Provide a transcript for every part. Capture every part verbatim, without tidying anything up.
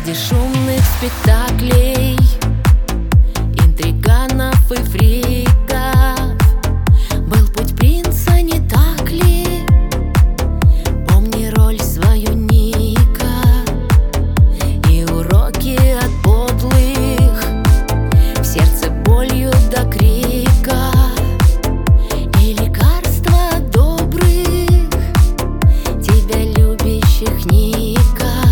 Среди шумных спектаклей, интриганов и фриков был путь принца, не так ли? Помни роль свою, Ника, и уроки от подлых, в сердце болью до крика, и лекарства от добрых, тебя любящих, Ника.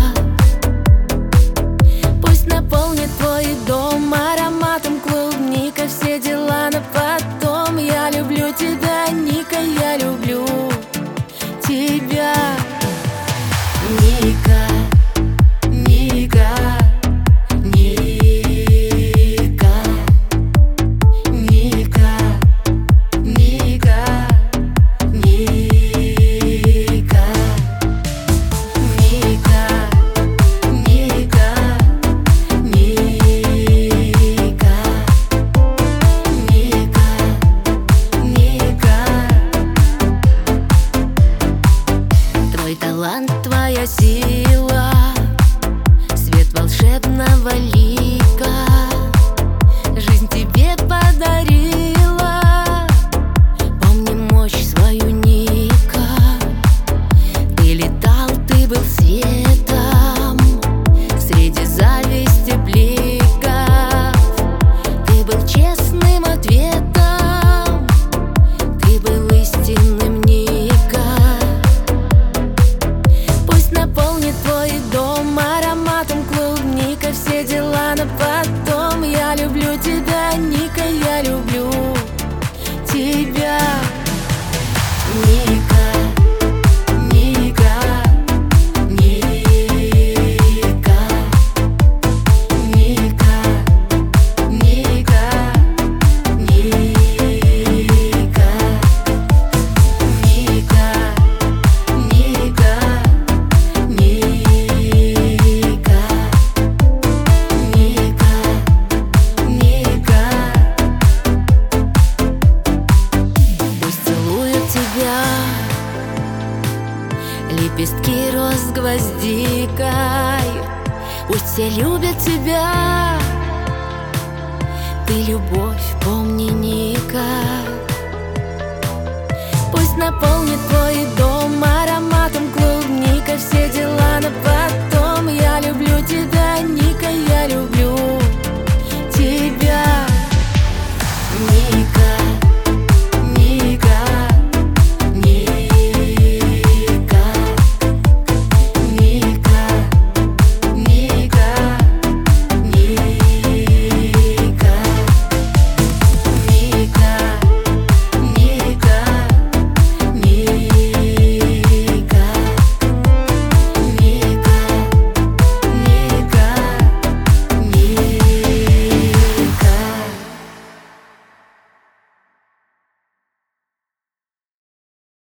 Наполнит твой дом ароматом клубника, все дела на потом. Я люблю тебя, Ника, я люблю тебя. Ника, Ника, Ника, Ника, Ника, Ника, Ника. Твой талант, твоя сила, свет волшебного лика, жизнь тебе подарила. Помни мощь свою, Ника, ты летал, ты был светом среди зависти бликов, ты был честным ответом, ты был истинным, Ника. Наполнит твой дом ароматом клубника, все дела на потом. Я люблю тебя, Ника, я люблю тебя. Ника, Ника, Ника, Ника, Ника, Ника, Ника, Ника. Лепестки роз с гвоздикой, пусть все любят тебя. Ты любовь, помни, Ника. Пусть наполнит твой дом ароматом клубника, все дела на потом. Я люблю тебя, Ника.